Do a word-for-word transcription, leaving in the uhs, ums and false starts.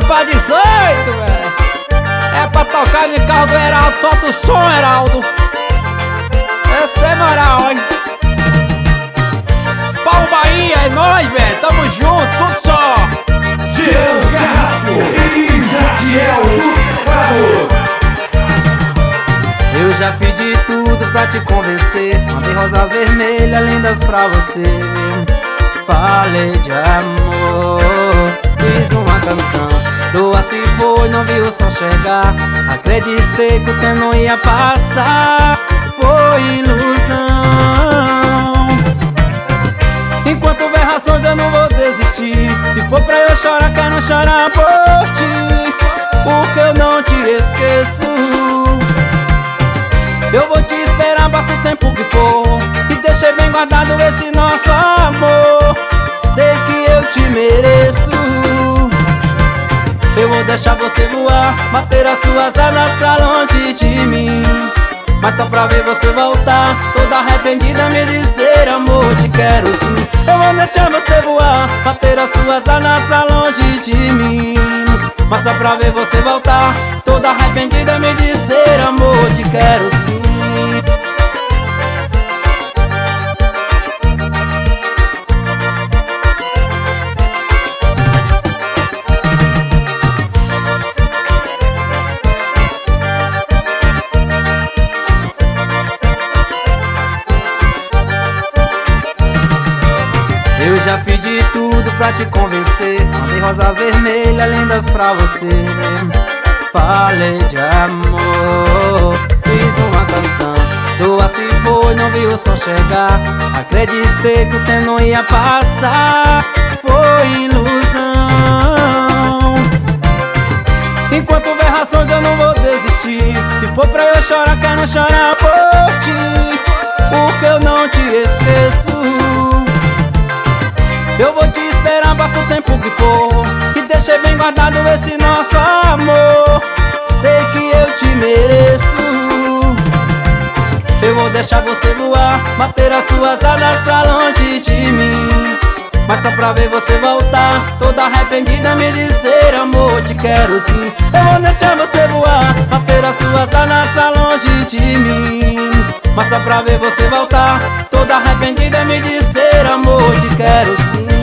pra dezoito, velho. É pra tocar no carro do Heraldo. Solta o som, Heraldo. Essa é moral, hein? Paulo Bahia, é nóis, velho. Tamo junto, som só. Jean Carrasco e Jadiel dos Teclados. Eu já pedi tudo pra te convencer. Mandei rosas vermelhas, lindas pra você. Falei de amor, fiz uma canção. Doa se foi, não vi o sol chegar. Acreditei que o tempo não ia passar. Foi ilusão. Enquanto houver razões eu não vou desistir. Se for pra eu chorar, quero chorar por ti, porque eu não te esqueço. Eu vou te esperar, passa o tempo que for, e deixei bem guardado esse nosso amor. Sei que eu te mereço. Eu vou deixar você voar, bater as suas asas pra longe de mim, mas só pra ver você voltar, toda arrependida me dizer amor, te quero sim. Eu vou deixar você voar, bater as suas asas pra longe de mim, mas só pra ver você voltar, toda arrependida me dizer amor, te quero sim. Eu já pedi tudo pra te convencer. Mandei rosas vermelhas, lindas pra você. Falei de amor, fiz uma canção. Doa se foi, não vi o sol chegar. Acreditei que o tempo não ia passar. Foi ilusão. Enquanto houver razões eu não vou desistir. Se for pra eu chorar, quero chorar por ti, porque eu não te esqueço. Eu vou te esperar, passa o tempo que for, e deixei bem guardado esse nosso amor. Sei que eu te mereço. Eu vou deixar você voar, bater as suas asas pra longe de mim, mas só pra ver você voltar, toda arrependida me dizer amor, te quero sim. Eu vou deixar você voar, bater as suas asas pra longe de mim, mas só pra ver você voltar, toda arrependida me dizer amor, te quero sim.